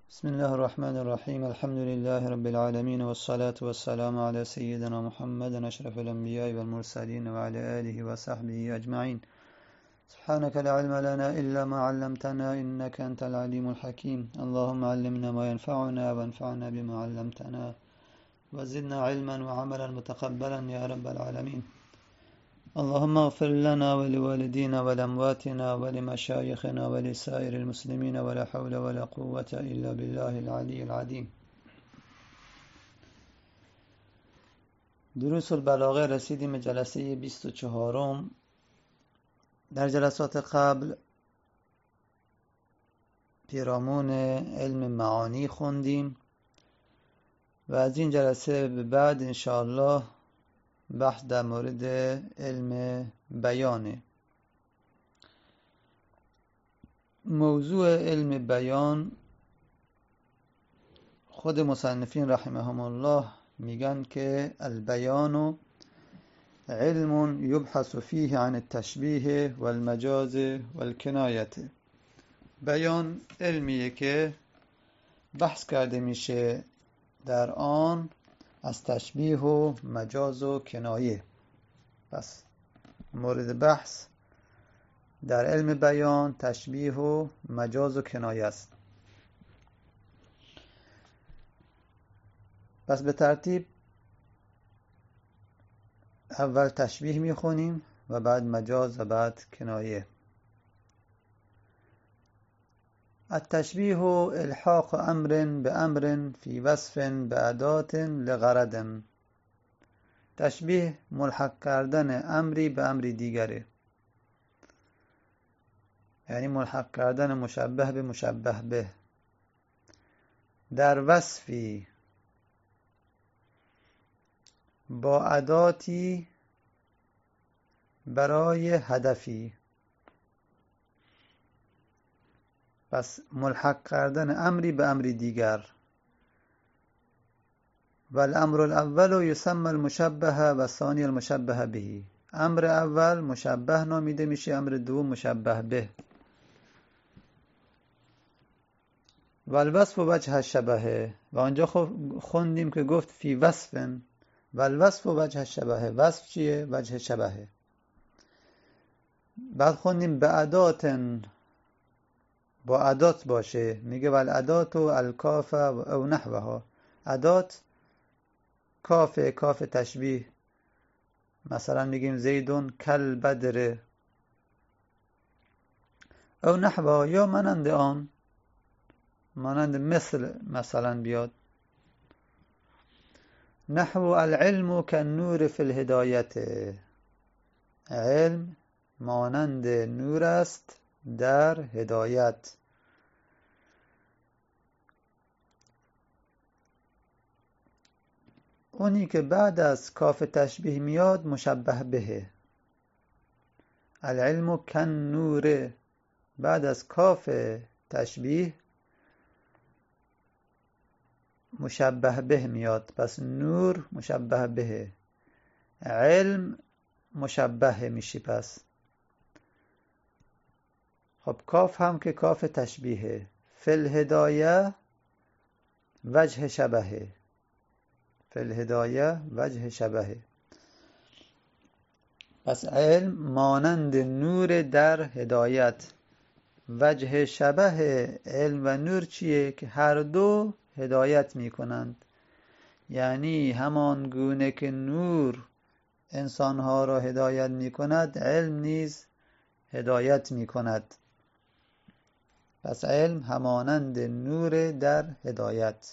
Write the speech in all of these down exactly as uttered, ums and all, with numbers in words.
بسم الله الرحمن الرحيم الحمد لله رب العالمين والصلاة والسلام على سيدنا محمد أشرف الأنبياء والمرسلين وعلى آله وصحبه أجمعين. سبحانك لا علم لنا إلا ما علمتنا إنك أنت العليم الحكيم. اللهم علمنا ما ينفعنا وانفعنا بما علمتنا وزدنا علما وعملا متقبلا يا رب العالمين. اللهم اغفر لنا ولوالدينا ولأمواتنا ولمشايخنا ولسائر المسلمين ولا حول ولا قوة إلا بالله العلي العظيم. دروس البلاغه رسیدیم جلسه بیست و چهارم. در جلسات قبل پیرامون علم معانی خوندیم و از این جلسه به بعد انشاءالله بحث در مورد علم بیانه. موضوع علم بیان خود مصنفین رحمهم الله میگن که البیان علم یبحث فیه عن التشبیه والمجاز والکنایت. بیان علمیه که بحث کرده میشه در آن از تشبیه و مجاز و کنایه. پس مورد بحث در علم بیان تشبیه و مجاز و کنایه است. پس به ترتیب اول تشبیه میخونیم و بعد مجاز و بعد کنایه. التشبیه الحاق امر بامر فی وصف بأداة لغرض. تشبیه ملحق کردن امری به امری دیگره، یعنی ملحق کردن مشبه به مشبه به در وصفی با اداتی برای هدفی. پس ملحق کردن امری به امری دیگر. والامر الاول یسمى المشبه و ثانی المشبه به. امر اول مشبه نامیده میشه، امر دوم مشبه به. والوصف وجه الشبه. و آنجا خوندیم که گفت فی وصف والوصف وجه الشبه. وصف چیه؟ وجه شبهه. بعد خوندیم به اداتن، با ادات باشه، میگه والادات الکاف او نحوها. ادات کاف، کاف تشبیه. مثلا میگیم زیدون کل بدر او نحوها، یا مانند آن، مانند مثل مثلا بیاد. نحو العلم كالنور فی الهدایت. علم مانند نور است در هدایت. اونی که بعد از کاف تشبیه میاد مشبه به. العلم كالنور بعد از کاف تشبیه مشبه به میاد. پس نور مشبه به، علم مشبه میشی. پس خب کاف هم که کاف تشبیه. فی الهدایه وجه شبهه. فی الهدایه وجه شبهه. پس علم مانند نور در هدایت. وجه شبه علم و نور چیه؟ که هر دو هدایت می کنند. یعنی همان گونه که نور انسانها را هدایت می کند، علم نیز هدایت می کند. پس علم همانند نور در هدایت.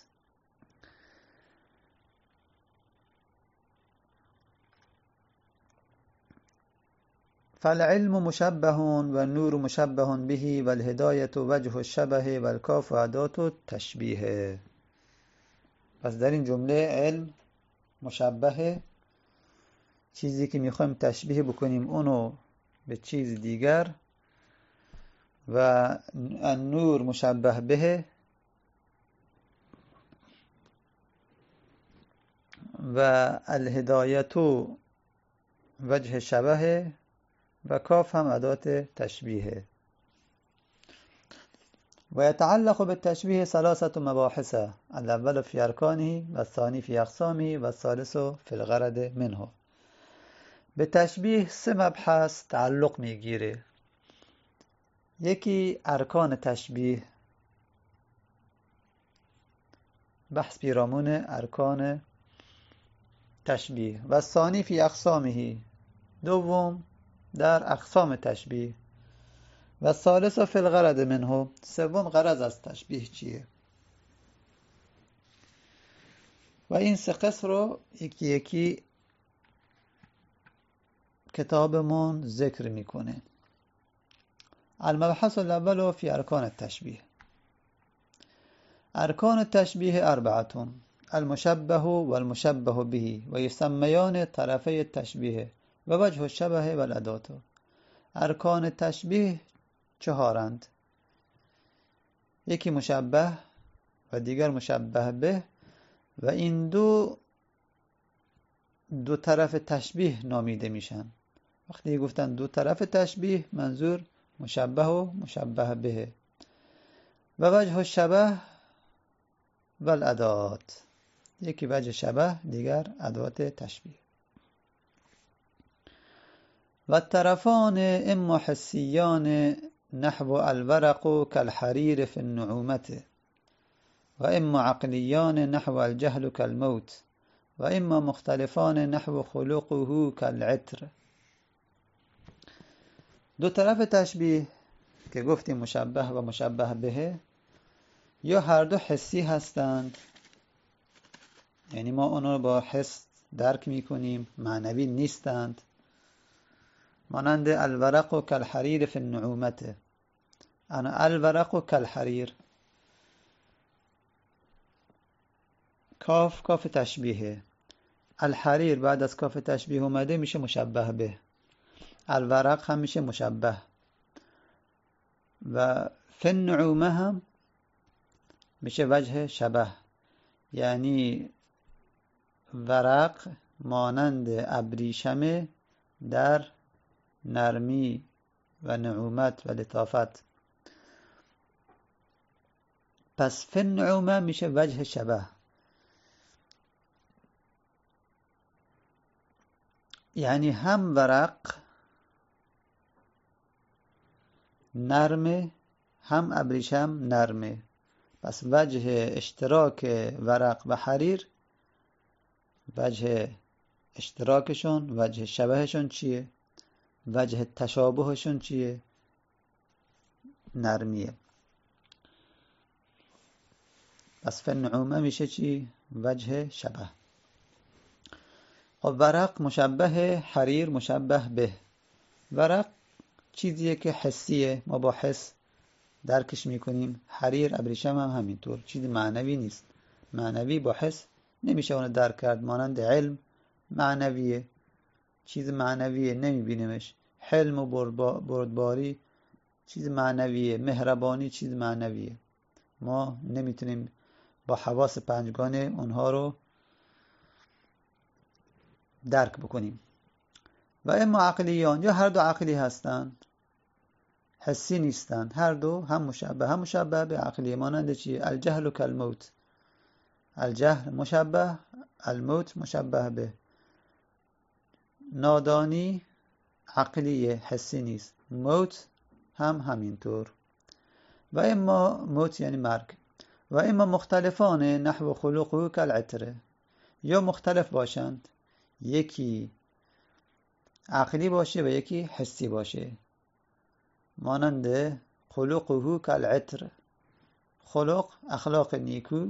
فالعلم مشبه و نور مشبه به و الهدایت وجه الشبه و الکاف ادات تشبیه. پس در این جمله علم مشبه، چیزی که میخوایم تشبیه بکنیم اونو به چیز دیگر، و النور مشبه به و الهدایت وجه شبه و کاف هم ادات تشبیه. ويتعلق بالتشبيه ثلاثة مباحث، الأول في أركانه والثاني في أقسامه والثالث في الغرض منه. به تشبیه سه مبحث تعلق میگیره. یکی ارکان تشبیه، بحث پیرامون ارکان تشبیه، و ثانی فی اقسامه، دوم در اقسام تشبیه، و ثالث فی الغرض منه، سوم غرض از تشبیه چیه. و این سه قسم رو یکی یکی کتابمون ذکر میکنه. المبحث الاول فی ارکان التشبیه. ارکان التشبیه اربعة، المشبه والمشبه به و یسمیان طرفی التشبیه و وجه الشبه و الادات. ارکان تشبیه چهارند، یکی مشبه و دیگر مشبه به، و این دو دو طرف تشبیه نامیده میشن. وقتی گفتن دو طرف تشبیه منظور مشبه و مشبه به. و وجه الشبه و الادات، یکی وجه شبه دیگر ادوات تشبیه. و الطرفان اما حسیان نحو الورق كالحرير في النعومة، و اما عقلیان نحو الجهل كالموت، و اما مختلفان نحو خلقه كالعطر. دو طرف تشبیه که گفتیم مشبه و مشبه به، یا هر دو حسی هستند، یعنی ما اونا رو با حس درک میکنیم، معنوی نیستند. مانند الورق کالحریر فی النعومة، انا الورق کالحریر، کاف کاف تشبیه، الحریر بعد از کاف تشبیه اومده میشه مشبه به، الورق هم میشه مشبه، و فی النعومه هم میشه وجه شبه، یعنی ورق مانند ابریشم در نرمی و نعومت و لطافت. پس فی النعومه میشه وجه شبه، یعنی هم ورق نرمه هم ابریشم نرمه. پس وجه اشتراک ورق و حریر، وجه اشتراکشون، وجه شبهشون چیه؟ وجه تشابهشون چیه؟ نرمیه. پس فی النعومه میشه چی؟ وجه شبه. خب ورق مشبه، حریر مشبه به. ورق چیزیه که حسیه، ما با حس درکش میکنیم. حریر ابریشم هم همینطور، چیز معنوی نیست. معنوی با حس نمیشه اونو درک کرد. مانند علم معنویه، چیز معنویه نمیبینیمش. حلم و بردباری چیز معنویه، مهربانی چیز معنویه، ما نمیتونیم با حواس پنجگانه اونها رو درک بکنیم. و اما عقلیان، یا هر دو عقلی هستند، حسی نیستند، هر دو هم مشبه هم مشبه به عقلی. مانند چی؟ الجهل کالموت، الجهل مشبه، الموت مشبه به. نادانی عقلیه، حسی نیست. موت هم همینطور. و اما موت یعنی مرگ. و اما مختلفان نحو خلقه کالعطر، یا مختلف باشند، یکی عقلی باشه و یکی حسی باشه. مانند خلقه کالعطر، خلق اخلاق نیکو،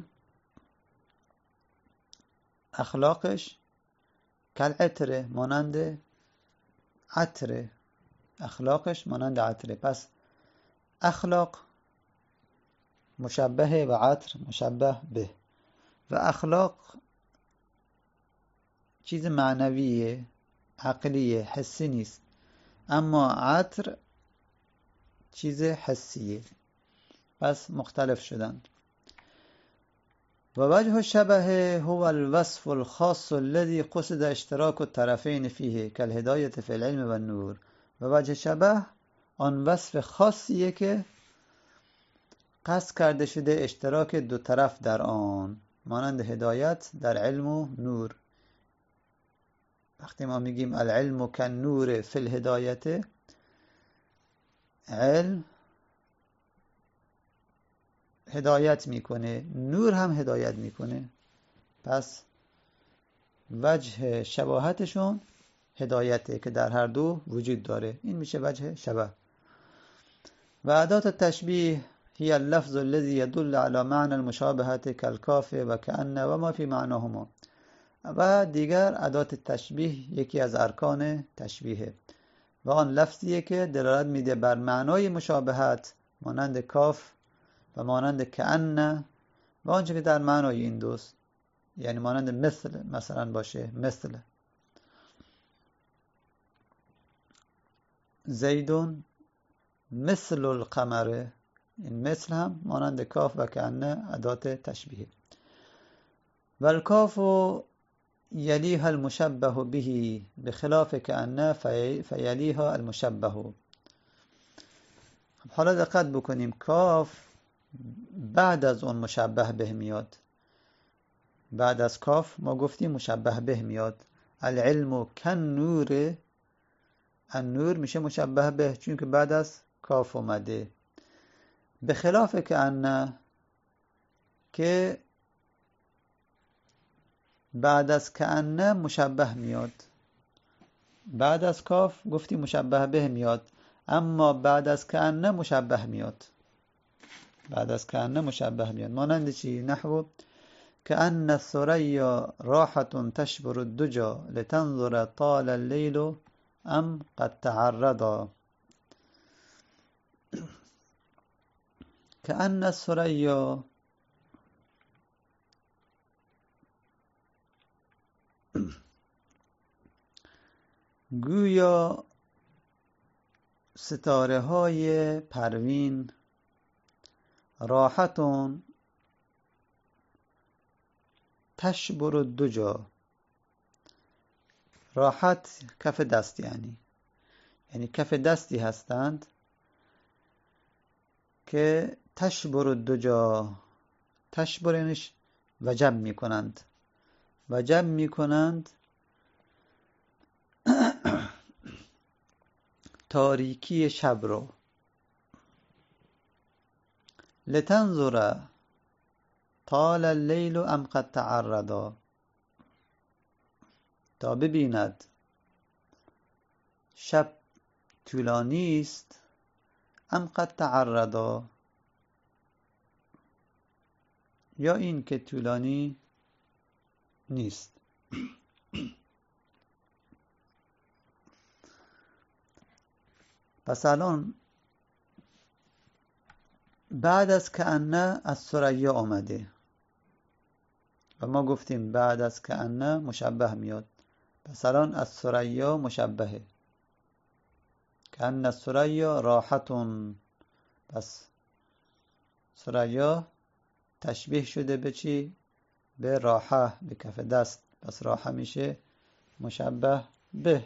اخلاقش کالعطر مانند عطر، اخلاقش مانند عطر. پس اخلاق مشبه و عطر مشبه به. و اخلاق چیز معنویه، عقلیه، حسی نیست. اما عطر چیز حسیه. پس مختلف شدند. و وجه الشبه هو الوصف الخاص الذي قصد اشتراك الطرفين فيه كالهداية في العلم والنور. و وجه شبه آن وصف خاصیه که قصد کرده شده اشتراک دو طرف در آن، مانند هدایت در علم و نور. وقتی ما میگیم العلم کن نور فی الهدایت، علم هدایت میکنه، نور هم هدایت میکنه، پس وجه شباهتشون هدایته که در هر دو وجود داره. این میشه وجه شبه. و ادات التشبیه هي اللفظ الذي يدل على معنى المشابهة كالكاف وكأن وما في معناهما. و دیگر ادات تشبیه یکی از ارکان تشبیه و آن لفظیه که دلالت میده بر معنای مشابهت مانند کاف و مانند کأن و آنچه که در معنای این دوست، یعنی مانند مثل مثلا باشه، مثل زیدون مثل القمر، این مثل هم مانند کاف و کأن ادات تشبیه. و الکاف یلیها المشبه به بخلاف کأن فیلیها المشبه. حالا دقت بکنیم، کاف بعد از اون مشبه به میاد. بعد از کاف ما گفتیم مشبه به میاد. العلم کن نور، النور میشه مشبه به چون که بعد از کاف اومده. به خلاف کأن که بعد از کأن مشبه میاد. بعد از کاف گفتیم مشبه به میاد، اما بعد از کأن مشبه میاد. بعد از کأن مشبه میاد مانند چی؟ نحو کأن الثریا راحة تشبر الدجى لتنظر طال الليل ام قد تعرضا. کأن الثریا گویا ستاره های پروین راحتون تشبر الدجى، راحت کف دست، یعنی یعنی کف دستی هستند که تشبر الدجى، تشبر یعنیش وجب میکنند، وجب میکنند تاریکی شب رو. لتنظر طال اللیل ام قد تعرضا، تا ببیند شب طولانی است ام قد تعرضا، یا این که طولانی نیست. پس الان بعد از کأن از ثریا آمده و ما گفتیم بعد از کأن مشبه میاد. پس الان از ثریا مشبهه، کأن الثریا راحتون، پس ثریا تشبیه شده به چی؟ به راحه، به کف دست، پس راحه میشه مشبه به.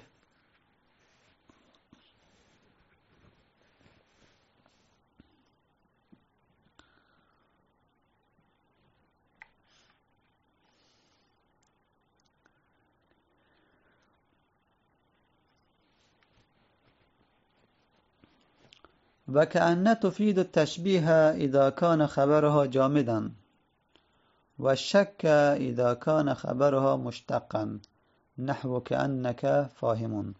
و کأن تفید التشبیه اذا کان خبرها جامدا و الشک اذا کان خبرها مشتقا نحو کأنک فاهمون.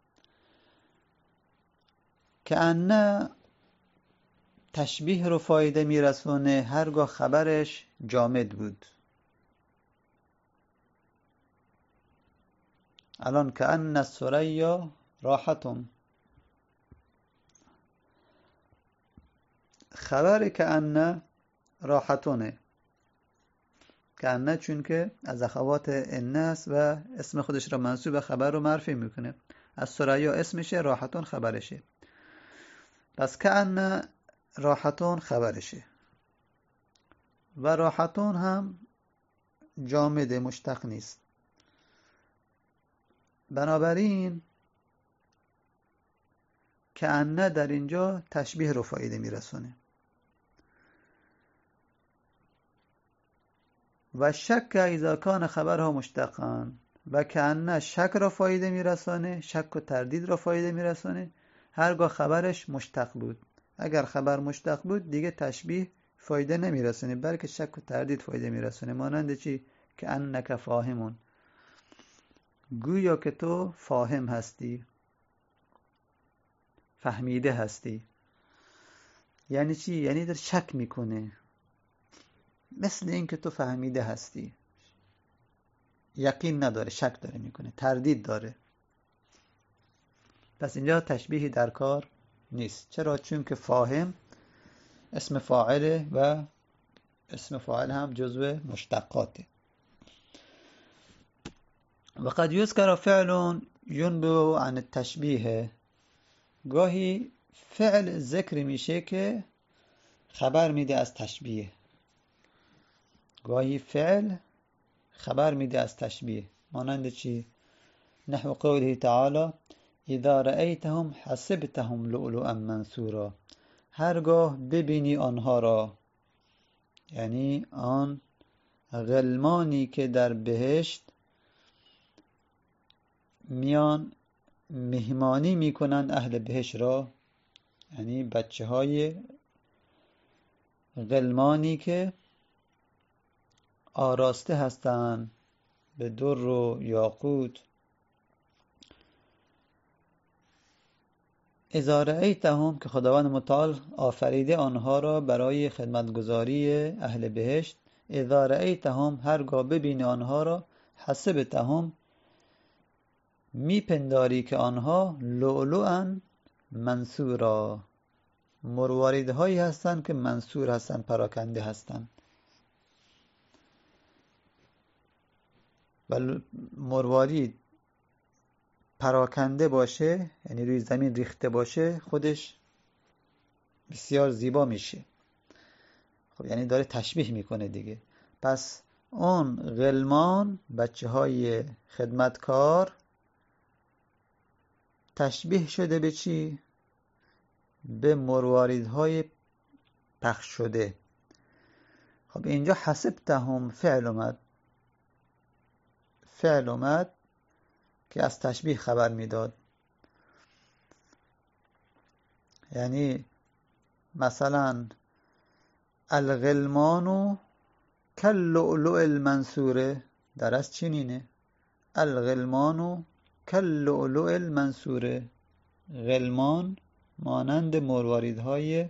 کأن تشبیه رو فایده میرسونه هرگاه خبرش جامد بود. الان کأن الثریا راحتون، خبر کأن راحتونه، کأن چون که از اخوات ان است و اسم خودش را منصوب به خبر رو معرفی میکنه. از ثریا اسمشه، راحتون خبرشه، پس کأن راحتون خبرشه و راحتون هم جامده، مشتق نیست. بنابراین کأن در اینجا تشبیه رو فایده میرسونه. و شک اذا کان خبرها مشتقا، و کأن شک را فایده میرسانه، شک و تردید را فایده میرسانه هرگاه خبرش مشتق بود. اگر خبر مشتق بود دیگه تشبیه فایده نمیرسونه، بلکه شک و تردید فایده میرسونه. مانند چی؟ که انک فاهمون، گویا که تو فاهم هستی، فهمیده هستی. یعنی چی؟ یعنی در شک میکنه، مثل این که تو فهمیده هستی، یقین نداره، شک داره میکنه، تردید داره. پس اینجا تشبیهی در کار نیست. چرا؟ چون که فاهم اسم فاعله و اسم فاعل هم جزو مشتقاته. و قد یذکر فعل ینبع عن التشبیه، گاهی فعل ذکر میشه که خبر میده از تشبیه. گاهی فعل خبر میده از تشبیه. مانند چی؟ نحو قوله تعالی اذا رأیتهم حسبتهم لؤلؤا منثورا، هرگاه ببینی آنها را، یعنی آن غلمانی که در بهشت میان مهمانی میکنند اهل بهشت را، یعنی بچه های غلمانی که آراسته هستند به در و یاقوت. اذا رأیتهم که خداوند متعال آفریده آنها را برای خدمتگزاری اهل بهشت. اذا رأیتهم هرگاه ببینی آنها را، حسبتهم میپنداری که آنها لؤلؤا منثورا، مروارید هایی هستند که منثور هستند، پراکنده هستند. و مروارید پراکنده باشه، یعنی روی زمین ریخته باشه، خودش بسیار زیبا میشه. خب یعنی داره تشبیه میکنه دیگه. پس اون غلمان، بچه های خدمتکار، تشبیه شده به چی؟ به مرواریدهای پخش شده. خب اینجا حسبتهم فعل اومد، فعل اومد که از تشبیه خبر میداد. یعنی مثلا الغلمان کاللؤلؤ المنثوره، در از چنینه، الغلمان کاللؤلؤ المنثوره، غلمان مانند مرواریدهای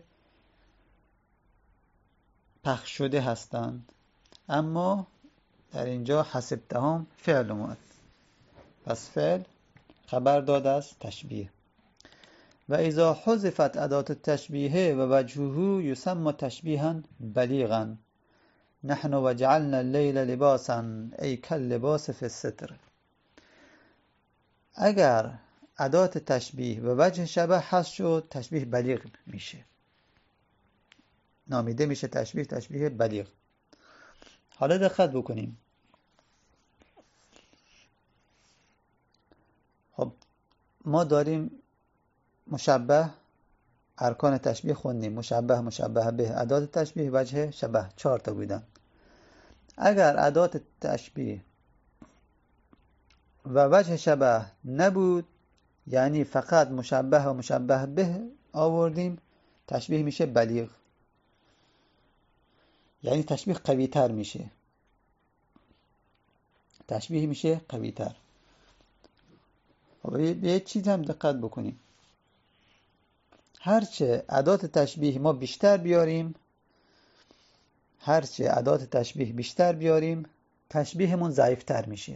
پخش شده هستند. اما در اینجا حسبتهم فعل اومد، پس فعل خبر داد از تشبیه. و اذا حذفت اداة التشبیه و وجهه یسمى تشبیها بلیغا، نحن وجعلنا اللیل لباسا ای کاللباس فی الستر. اگر اداة تشبیه و وجه شبه حذف شد، تشبیه بلیغ میشه، نامیده میشه تشبیه تشبیه بلیغ. حالا دقت بکنیم. خب ما داریم مشبه، ارکان تشبیه خوندیم، مشبه، مشبه به، اداة تشبیه، وجه شبه، چهار تا بودن. اگر اداة تشبیه و وجه شبه نبود، یعنی فقط مشبه و مشبه به آوردیم، تشبیه میشه بلیغ، یعنی تشبیه قوی تر میشه، تشبیه میشه قوی تر. به یه چیز هم دقت بکنیم، هرچه اداة تشبیه ما بیشتر بیاریم، هرچه اداة تشبیه بیشتر بیاریم، تشبیهمون ضعیفتر میشه.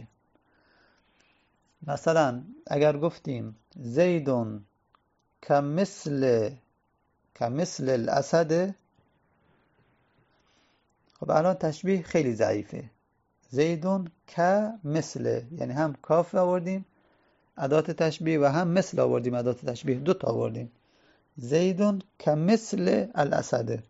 مثلا اگر گفتیم زیدون کمثل کمثل الاسد، خب الان تشبیه خیلی ضعیفه. زیدون کمثل، یعنی هم کاف آوردیم اداة تشبیه و هم مثل آوردیم اداة تشبیه، دو تا آوردیم. زیدون کمثل الاسد،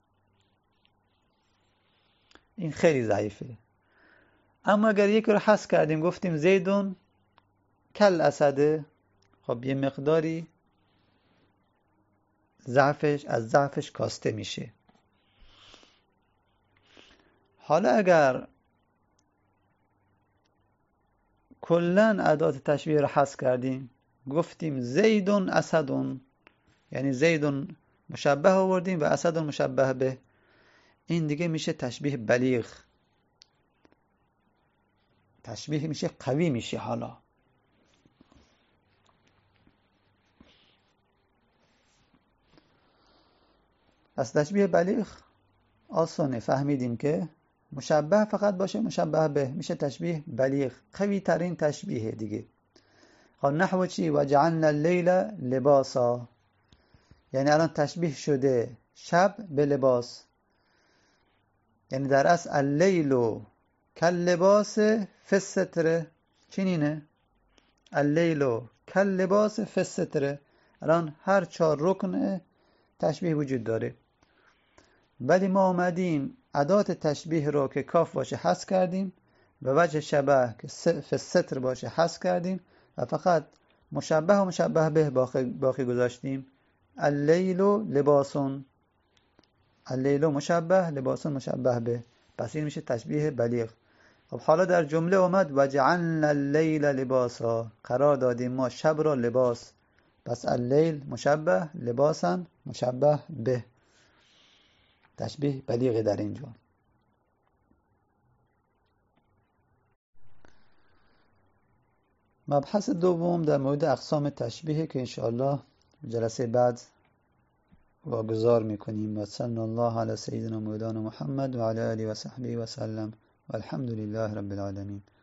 این خیلی ضعیفه. اما اگر یکی رو حذف کردیم گفتیم زیدون کل اسد، خب یه مقداری ضعفش از ضعفش کاسته میشه. حالا اگر کلن ادات تشبیه رو حذف کردیم، گفتیم زیدون اسدون، یعنی زیدون مشبه آوردیم و اسدون مشبه به. این دیگه میشه تشبیه بلیغ، تشبیه میشه قوی میشه. حالا پس تشبیه بلیغ آسانه، فهمیدیم که مشبه فقط باشه مشبه به میشه تشبیه بلیغ، قوی ترین تشبیه دیگه. خب نحو چی؟ و جعلنا اللیل لباسا، یعنی الان تشبیه شده شب به لباس، یعنی در اصل اللیل کاللباس فی الستر، چنینه اللیل کاللباس فی الستر. الان هر چهار رکن تشبیه وجود داره، ولی ما آمدیم ادات تشبیه رو که کاف باشه حذف کردیم و وجه شبه که فی الستر باشه حذف کردیم و فقط مشبه و مشبه به باقی, باقی گذاشتیم. اللیل لباسون، اللیل مشبه، لباسون مشبه به، پس این میشه تشبیه بلیغ. خب حالا در جمله اومد و جعلنا اللیل لباسا، قرار دادیم ما شب را لباس، پس اللیل مشبه، لباسا مشبه به، تشبیه بلیغ در اینجا. مبحث دوم در مورد اقسام تشبیه که انشاءالله جلسه بعد واگذار میکنیم. و صلی الله علی سیدنا مولانا محمد و علی آله و صحبه و سلم و الحمد لله رب العالمین.